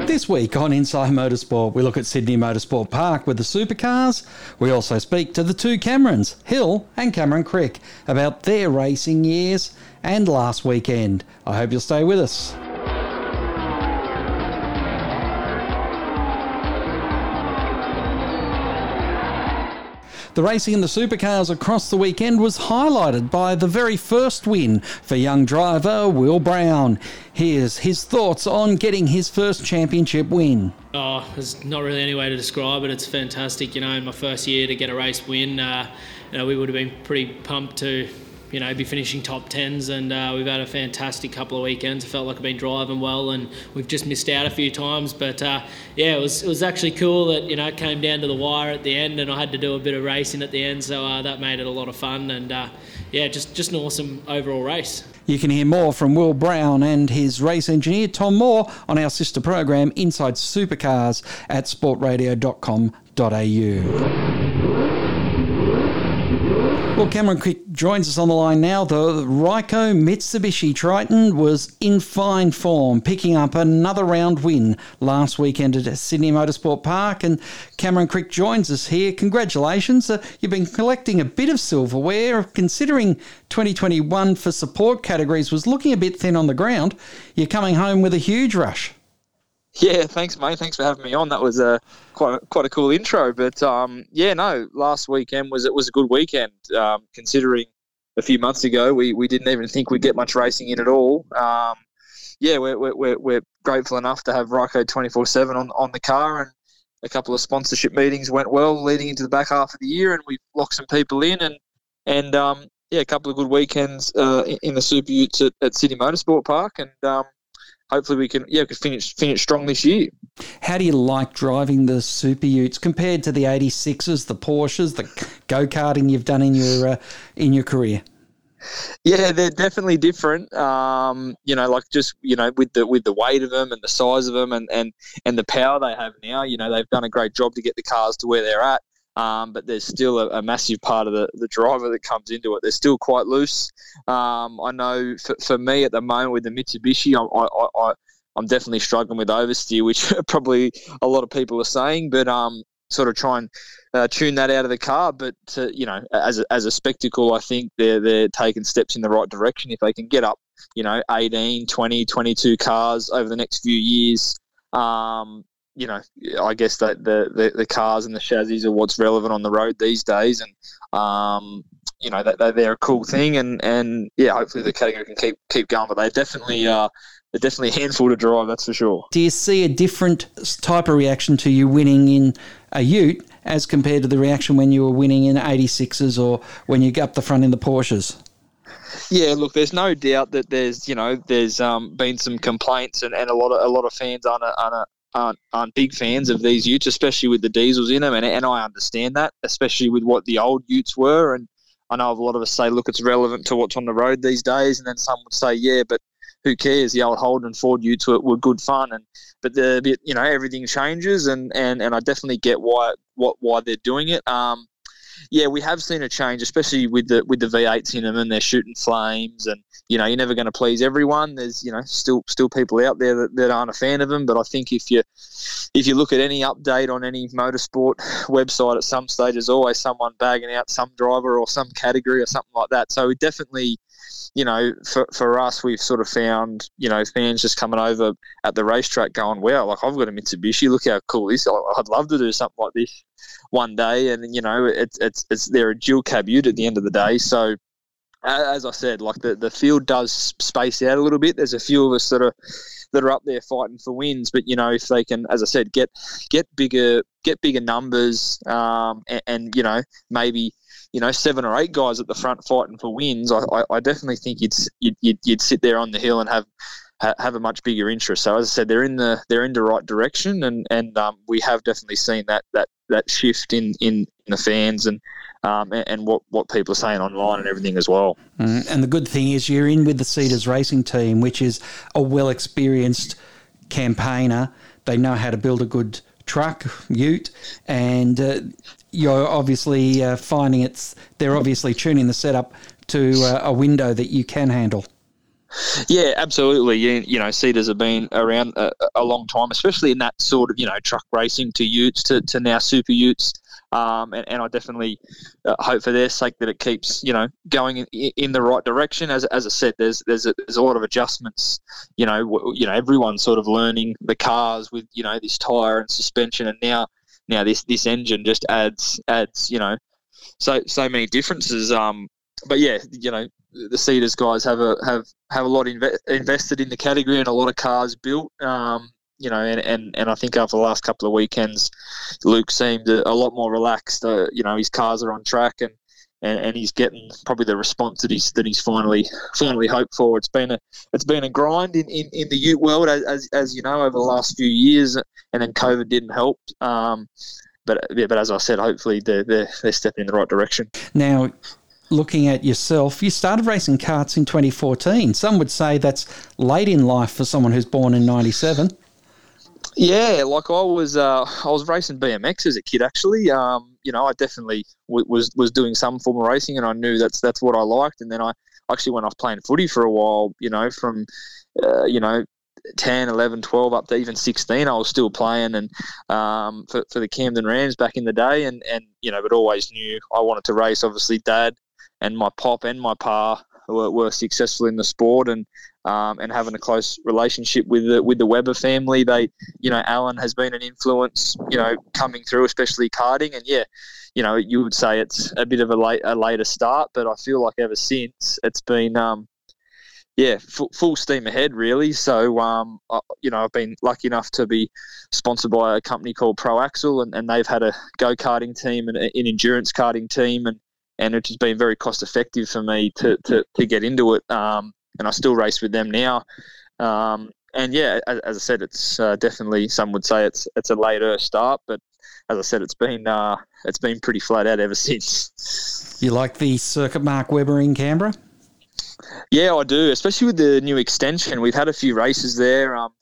This week on Inside Motorsport, we look at Sydney Motorsport Park with the supercars. We also speak to the two Camerons, Hill and Cameron Crick, about their racing years and last weekend. I hope you'll stay with us. The racing in the supercars across the weekend was highlighted by the very first win for young driver Will Brown. Here's his thoughts on getting his first championship win. Oh, there's not really any way to describe it. It's fantastic, in my first year to get a race win. We would have been pretty pumped to, be finishing top tens, and we've had a fantastic couple of weekends. I felt like I've been driving well, and we've just missed out a few times. But it was actually cool that it came down to the wire at the end, and I had to do a bit of racing at the end, so that made it a lot of fun. And just an awesome overall race. You can hear more from Will Brown and his race engineer Tom Moore on our sister program Inside Supercars at sportradio.com.au. Well, Cameron Crick joins us on the line now. The Ryco Mitsubishi Triton was in fine form, picking up another round win last weekend at Sydney Motorsport Park. And Cameron Crick joins us here. Congratulations. You've been collecting a bit of silverware. Considering 2021 for support categories was looking a bit thin on the ground, you're coming home with a huge rush. Yeah, thanks, mate. Thanks for having me on. That was quite a cool intro. But last weekend was a good weekend. Considering a few months ago we didn't even think we'd get much racing in at all. We're grateful enough to have Ryco 24/7 on the car, and a couple of sponsorship meetings went well leading into the back half of the year, and we locked some people in, and a couple of good weekends in the Super Utes at Sydney Motorsport Park, and hopefully we can finish strong this year. How do you like driving the Super Utes compared to the 86s, the Porsches, the go-karting you've done in your career? Yeah, they're definitely different. With the weight of them and the size of them and the power they have now, they've done a great job to get the cars to where they're at. But there's still a massive part of the driver that comes into it. They're still quite loose. I know for me at the moment with the Mitsubishi, I'm definitely struggling with oversteer, which probably a lot of people are saying, but sort of try and tune that out of the car. But as a spectacle, I think they're taking steps in the right direction. If they can get up, 18, 20, 22 cars over the next few years. I guess that the cars and the chassis are what's relevant on the road these days, and they're a cool thing, and hopefully the category can keep going. But they're definitely a handful to drive, that's for sure. Do you see a different type of reaction to you winning in a Ute as compared to the reaction when you were winning in 86s or when you got up the front in the Porsches? Yeah, look, there's no doubt that there's been some complaints, and a lot of fans aren't big fans of these Utes, especially with the diesels in them, and I understand that, especially with what the old Utes were. And I know a lot of us say, look, it's relevant to what's on the road these days, and then some would say, yeah, but who cares? The old Holden Ford Utes were good fun, but everything changes, and I definitely get why they're doing it. We have seen a change, especially with the V8s in them, and they're shooting flames, and you're never going to please everyone. There's still people out there that aren't a fan of them. But I think if you look at any update on any motorsport website, at some stage there's always someone bagging out some driver or some category or something like that. So we definitely, for us, we've sort of found fans just coming over at the racetrack going, wow, like I've got a Mitsubishi, look how cool this is. I'd love to do something like this one day. And they're a dual cab Ute at the end of the day. So as I said, like the field does space out a little bit. There's a few of us that are up there fighting for wins, but if they can, as I said, get bigger numbers, and maybe 7 or 8 guys at the front fighting for wins, I definitely think you'd sit there on the hill and have a much bigger interest. So as I said, they're in the right direction, and we have definitely seen that shift in the fans and what people are saying online and everything as well. And the good thing is you're in with the Cedars Racing team, which is a well-experienced campaigner. They know how to build a good truck, Ute, and you're obviously finding they're obviously tuning the setup to a window that you can handle. Yeah, absolutely. Cedars have been around a long time, especially in that sort of, truck racing to utes to now super utes. And I definitely hope for their sake that it keeps, going in the right direction. As I said, there's a lot of adjustments. Everyone's sort of learning the cars with this tyre and suspension, and now this engine just adds so many differences. But yeah, the Cedars guys have a lot invested in the category and a lot of cars built. And I think over the last couple of weekends, Luke seemed a lot more relaxed. His cars are on track and he's getting probably the response that he's finally hoped for. It's been a grind in the ute world as you know over the last few years, and then COVID didn't help. But as I said, hopefully they're stepping in the right direction. Now, looking at yourself, you started racing karts in 2014. Some would say that's late in life for someone who's born in 97. Yeah, like I was racing BMX as a kid. Actually, I definitely was doing some form of racing, and I knew that's what I liked. And then I actually went off playing footy for a while. From 10, 11, 12 up to even 16, I was still playing, and for the Camden Rams back in the day, and but always knew I wanted to race. Obviously, Dad and my pop and my pa were successful in the sport, and having a close relationship with the Weber family. They, Alan has been an influence, coming through, especially karting. And yeah, you would say it's a bit of a later start, but I feel like ever since it's been, full steam ahead really. So, I've been lucky enough to be sponsored by a company called Pro Axle, and they've had a go-karting team and an endurance karting team, and it has been very cost effective for me to get into it. And I still race with them now. And yeah, as I said, it's definitely, some would say it's a later start, but as I said, it's been pretty flat out ever since. You like the Circuit Mark Webber in Canberra? Yeah, I do, especially with the new extension. We've had a few races there, a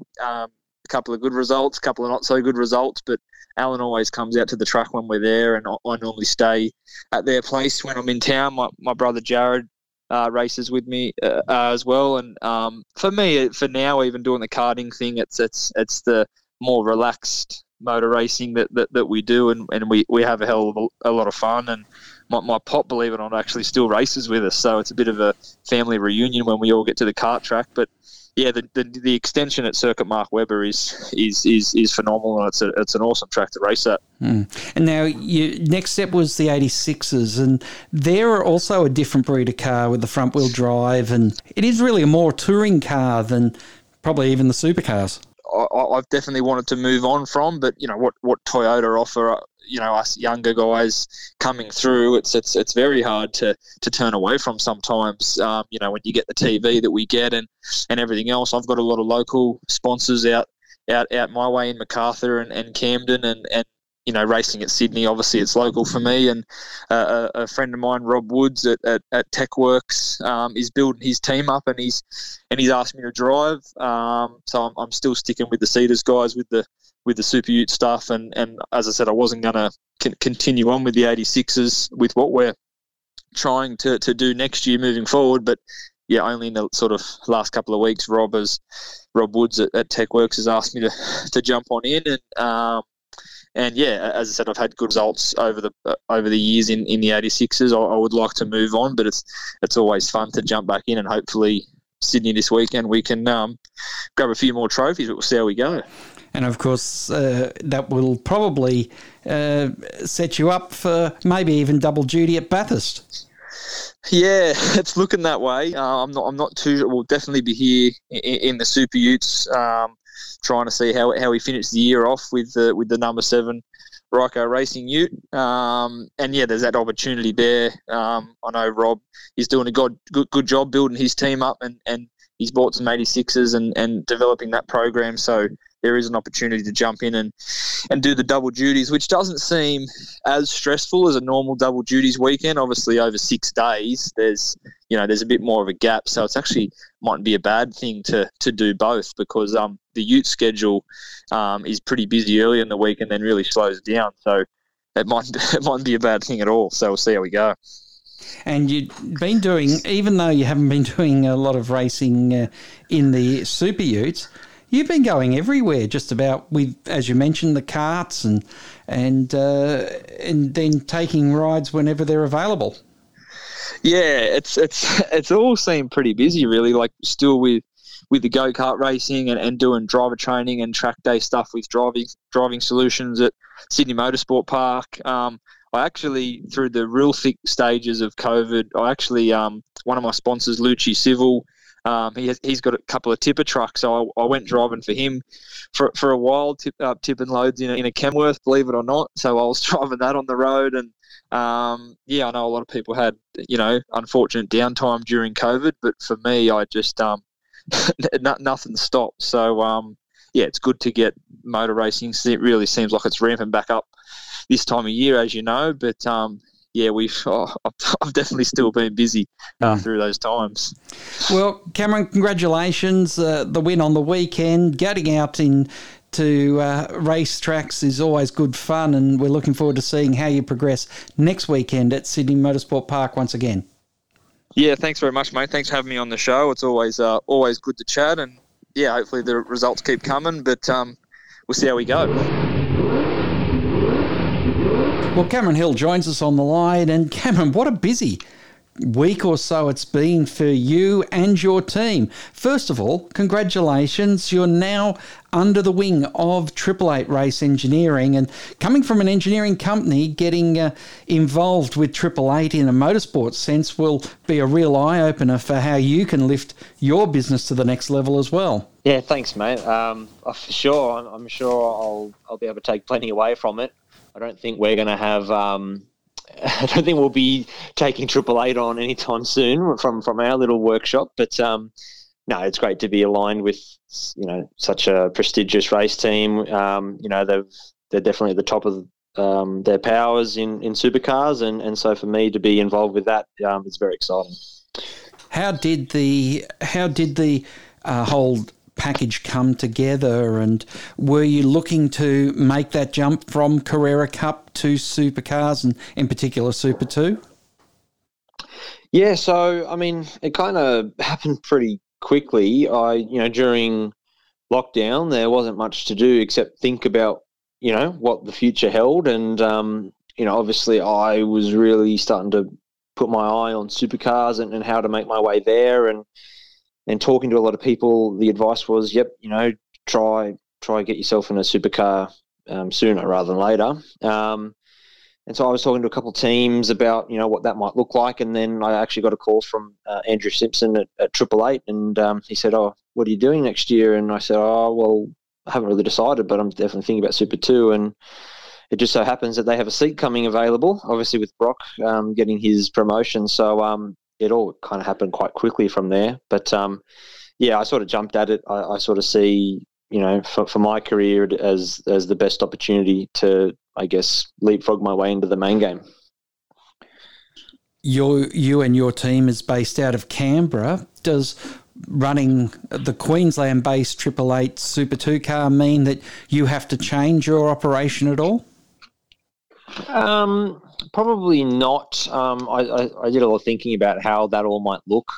couple of good results, a couple of not so good results, but Alan always comes out to the track when we're there, and I normally stay at their place when I'm in town. My brother Jared races with me as well, and for me, for now, even doing the karting thing, it's the more relaxed motor racing that we do, and we have a hell of a lot of fun. And my pop, believe it or not, actually still races with us, so it's a bit of a family reunion when we all get to the kart track. But yeah, the extension at Circuit Mark Webber is phenomenal, and it's an awesome track to race at. And now your next step was the 86s, and they're also a different breed of car with the front wheel drive, and it is really a more touring car than probably even the supercars. I've definitely wanted to move on from, but what Toyota offer, us younger guys coming through, it's very hard to turn away from sometimes. When you get the TV that we get and everything else. I've got a lot of local sponsors out my way in Macarthur and Camden, and racing at Sydney, obviously it's local for me. And a friend of mine, Rob Woods at TechWorks, is building his team up, and he's asked me to drive. So I'm still sticking with the Cedars guys with the Super Ute stuff. And as I said, I wasn't going to continue on with the 86s with what we're trying to do next year moving forward. But yeah, only in the sort of last couple of weeks, Rob Woods at TechWorks has asked me to jump on in, and yeah, as I said, I've had good results over the years in the 86s. I would like to move on, but it's always fun to jump back in, and hopefully Sydney this weekend we can grab a few more trophies, but we'll see how we go. And of course, that will probably set you up for maybe even double duty at Bathurst. Yeah, it's looking that way. I'm not too. We'll definitely be here in the Super Utes, trying to see how we finish the year off with the number 7 Ryco Racing Ute. And yeah, there's that opportunity there. I know Rob is doing a good job building his team up, and he's bought some 86s and developing that program. So there is an opportunity to jump in and do the double duties, which doesn't seem as stressful as a normal double duties weekend. Obviously, over 6 days, there's a bit more of a gap, so it's actually mightn't be a bad thing to do both, because the Ute schedule is pretty busy early in the week and then really slows down. So it mightn't be a bad thing at all. So we'll see how we go. And you've been doing, even though you haven't been doing a lot of racing in the Super Utes, you've been going everywhere just about with, as you mentioned, the karts and then taking rides whenever they're available. Yeah, it's all seemed pretty busy, really. Like still with the go-kart racing and doing driver training and track day stuff with driving solutions at Sydney Motorsport Park. I actually, through the real thick stages of COVID, one of my sponsors, Lucci Civil, he's got a couple of tipper trucks, so I went driving for him for a while, tipping loads in a Kenworth, believe it or not. So I was driving that on the road, and I know a lot of people had unfortunate downtime during COVID, but for me, I just nothing stopped. So it's good to get motor racing. It really seems like it's ramping back up this time of year, as you know, but I've definitely still been busy through those times. Well, Cameron, congratulations. The win on the weekend. Getting out to race tracks is always good fun, and we're looking forward to seeing how you progress next weekend at Sydney Motorsport Park once again. Yeah, thanks very much, mate. Thanks for having me on the show. It's always good to chat, and hopefully the results keep coming, but we'll see how we go. Well, Cameron Hill joins us on the line. And Cameron, what a busy week or so it's been for you and your team. First of all, congratulations. You're now under the wing of Triple Eight Race Engineering, and coming from an engineering company, getting involved with Triple Eight in a motorsport sense will be a real eye-opener for how you can lift your business to the next level as well. Yeah, thanks, mate. For sure. I'm sure I'll be able to take plenty away from it. I don't think we're going to have. I don't think we'll be taking Triple Eight on anytime soon from our little workshop. But no, it's great to be aligned with such a prestigious race team. They're definitely at the top of their powers in supercars, and so for me to be involved with that is very exciting. How did the whole package come together, and were you looking to make that jump from Carrera Cup to supercars, and in particular Super 2? Yeah, so I mean, it kind of happened pretty quickly. During lockdown, there wasn't much to do except think about what the future held, and obviously I was really starting to put my eye on supercars and how to make my way there, and talking to a lot of people, the advice was, try get yourself in a supercar sooner rather than later. And so I was talking to a couple of teams about, what that might look like. And then I actually got a call from Andrew Simpson at Triple Eight, and he said, "Oh, what are you doing next year?" And I said, "Oh, well, I haven't really decided, but I'm definitely thinking about Super 2. And it just so happens that they have a seat coming available, obviously with Brock getting his promotion. So it all kind of happened quite quickly from there. But I sort of jumped at it. I sort of see, for my career as the best opportunity to, I guess, leapfrog my way into the main game. You and your team is based out of Canberra. Does running the Queensland-based Triple Eight Super 2 car mean that you have to change your operation at all? Probably not. I did a lot of thinking about how that all might look.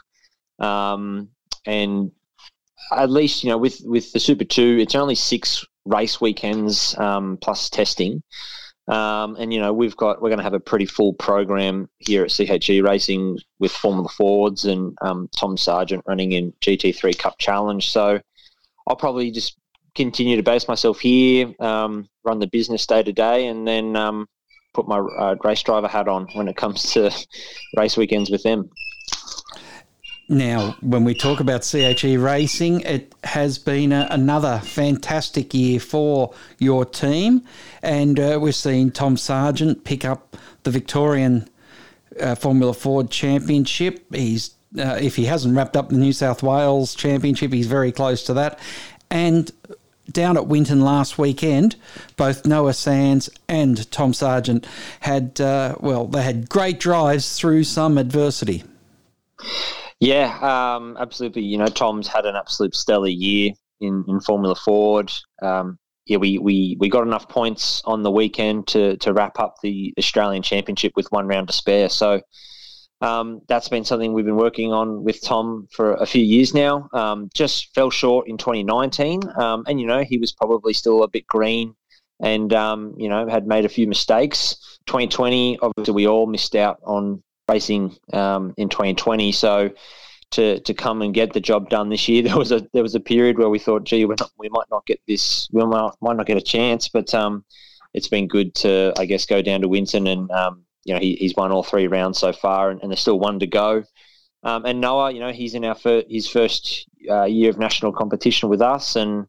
And at least, with the Super 2, it's only 6 race weekends plus testing. And we're going to have a pretty full program here at CHE Racing with Formula Fords and Tom Sargent running in GT3 Cup Challenge. So I'll probably just continue to base myself here, run the business day to day, and then put my race driver hat on when it comes to race weekends with them. Now, when we talk about CHE Racing, it has been another fantastic year for your team, and we've seen Tom Sargent pick up the Victorian Formula Ford Championship. He's if he hasn't wrapped up the New South Wales Championship, he's very close to that. And down at Winton last weekend, both Noah Sands and Tom Sargent had, they had great drives through some adversity. Yeah, absolutely. Tom's had an absolute stellar year in Formula Ford. We got enough points on the weekend to wrap up the Australian Championship with one round to spare. So That's been something we've been working on with Tom for a few years now. Just fell short in 2019. And, he was probably still a bit green and, had made a few mistakes. 2020, obviously we all missed out on racing in 2020. So to come and get the job done this year, there was a period where we thought, gee, we might not get this, we might not get a chance. But it's been good to, I guess, go down to Winton and, he's won all 3 rounds so far, and there's still 1 to go. And Noah, he's in his first year of national competition with us, and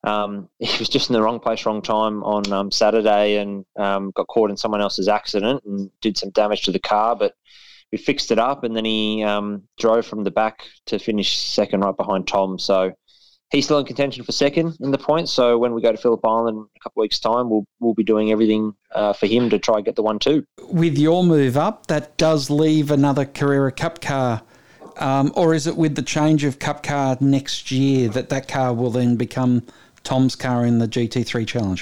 he was just in the wrong place, wrong time on Saturday, and got caught in someone else's accident and did some damage to the car, but we fixed it up, and then he drove from the back to finish second right behind Tom. So he's still in contention for second in the points. So when we go to Phillip Island in a couple of weeks' time, we'll be doing everything for him to try and get the 1-2. With your move up, that does leave another Carrera Cup car, or is it with the change of Cup car next year that car will then become Tom's car in the GT3 Challenge?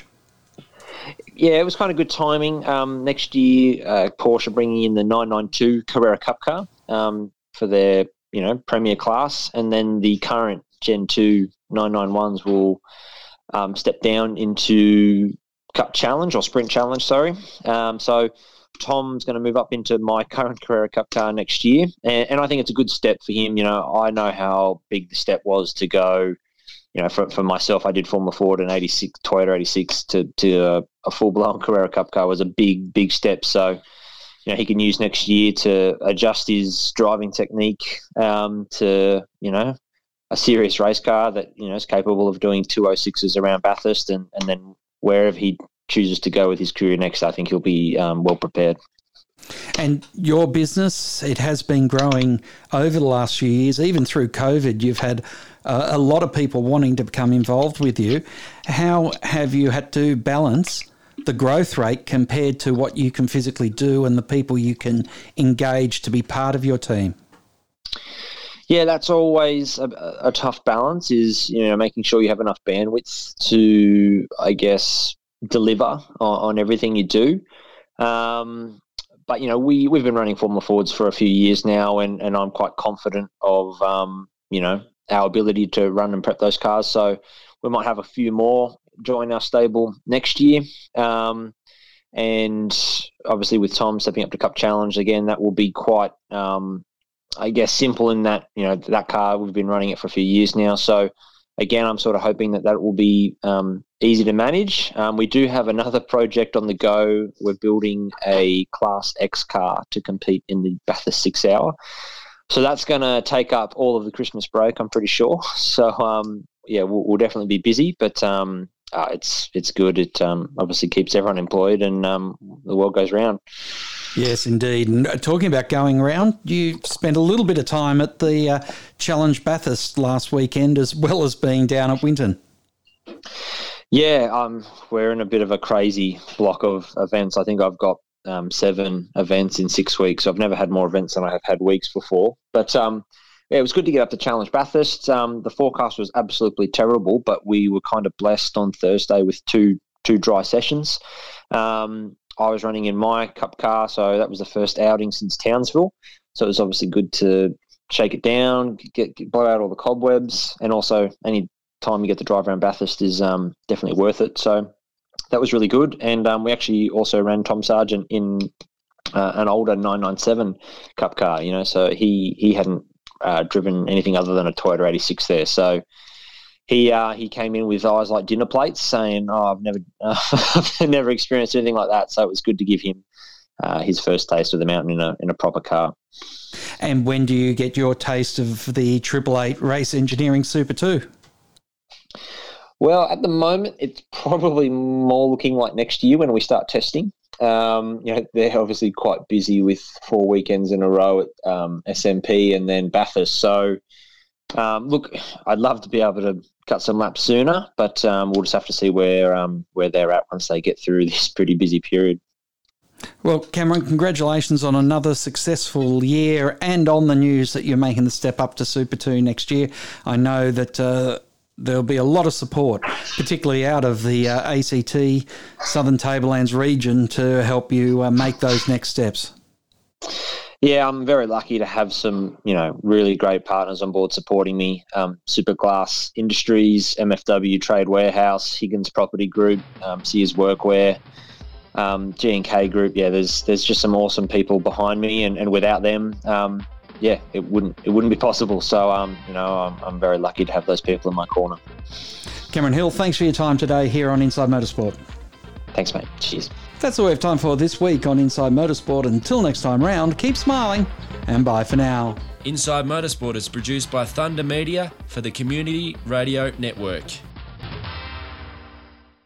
Yeah, it was kind of good timing. Next year, Porsche bringing in the 992 Carrera Cup car for their premier class, and then the current Gen 2 991s will step down into Cup Challenge or Sprint Challenge, sorry. So Tom's going to move up into my current Carrera Cup car next year, and I think it's a good step for him. I know how big the step was to go. For myself, I did Formula Ford and Toyota 86 to a full-blown Carrera Cup car was a big, big step. So, he can use next year to adjust his driving technique to, a serious race car that, is capable of doing 206s around Bathurst, and then wherever he chooses to go with his career next, I think he'll be well prepared. And your business, it has been growing over the last few years. Even through COVID, you've had a lot of people wanting to become involved with you. How have you had to balance the growth rate compared to what you can physically do and the people you can engage to be part of your team? Yeah, that's always a tough balance, is, making sure you have enough bandwidth to, I guess, deliver on everything you do. But, we've been running Formula Fords for a few years now, and I'm quite confident of, our ability to run and prep those cars. So we might have a few more join our stable next year. And obviously with Tom stepping up to Cup Challenge again, that will be quite, I guess, simple in that, that car, we've been running it for a few years now. So again, I'm sort of hoping that will be easy to manage. We do have another project on the go. We're building a Class X car to compete in the Bathurst 6 Hour. So that's going to take up all of the Christmas break, I'm pretty sure. So, we'll definitely be busy, but it's good. It obviously keeps everyone employed, and the world goes round. Yes, indeed. And talking about going around, you spent a little bit of time at the Challenge Bathurst last weekend, as well as being down at Winton. Yeah, we're in a bit of a crazy block of events. I think I've got 7 events in 6 weeks. I've never had more events than I have had weeks before. But it was good to get up to Challenge Bathurst. The forecast was absolutely terrible, but we were kind of blessed on Thursday with two dry sessions. I was running in my Cup car, so that was the first outing since Townsville. So it was obviously good to shake it down, blow out all the cobwebs, and also any time you get to drive around Bathurst is definitely worth it. So that was really good. And we actually also ran Tom Sargent in an older 997 Cup car, so he hadn't driven anything other than a Toyota 86 there. So he came in with eyes like dinner plates, saying, I've never experienced anything like that. So it was good to give him his first taste of the mountain in a proper car. And when do you get your taste of the 888 Race Engineering Super 2? Well, at the moment, it's probably more looking like next year when we start testing. They're obviously quite busy with 4 weekends in a row at SMP and then Bathurst. So, look, I'd love to be able to cut some laps sooner, but we'll just have to see where they're at once they get through this pretty busy period. Well, Cameron, congratulations on another successful year and on the news that you're making the step up to Super 2 next year. I know that there'll be a lot of support, particularly out of the ACT, Southern Tablelands region, to help you make those next steps. Yeah, I'm very lucky to have some, really great partners on board supporting me. Superglass Industries, MFW Trade Warehouse, Higgins Property Group, Sears Workwear, G&K Group. Yeah, there's just some awesome people behind me, and without them, it wouldn't be possible. So, I'm very lucky to have those people in my corner. Cameron Hill, thanks for your time today here on Inside Motorsport. Thanks, mate. Cheers. That's all we have time for this week on Inside Motorsport. Until next time round, keep smiling and bye for now. Inside Motorsport is produced by Thunder Media for the Community Radio Network.